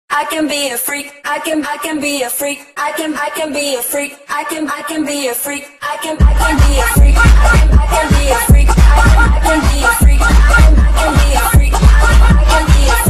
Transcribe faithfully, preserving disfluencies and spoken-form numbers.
I can be a freak. I can I can be a freak. I can I can be a freak. I can I can be a freak. I can I can be a freak. I can I can be a freak. I can I can be a freak. I can I can be a freak. I can I can be a freak.